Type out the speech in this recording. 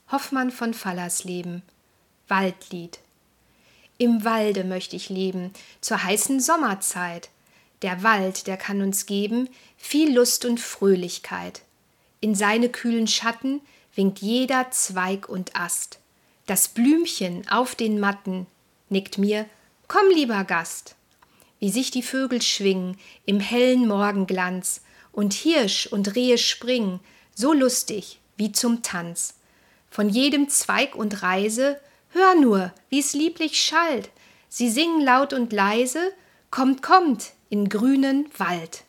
Hoffmann von Fallersleben. Waldlied. Im Walde möcht ich leben, zur heißen Sommerzeit. Der Wald, der kann uns geben viel Lust und Fröhlichkeit. In seine kühlen Schatten winkt jeder Zweig und Ast. Das Blümchen auf den Matten nickt mir: Komm, lieber Gast! Wie sich die Vögel schwingen im hellen Morgenglanz und Hirsch und Rehe springen, so lustig wie zum Tanz. Von jedem Zweig und Reise, hör nur, wie's lieblich schallt. Sie singen laut und leise: Kommt, kommt in grünen Wald.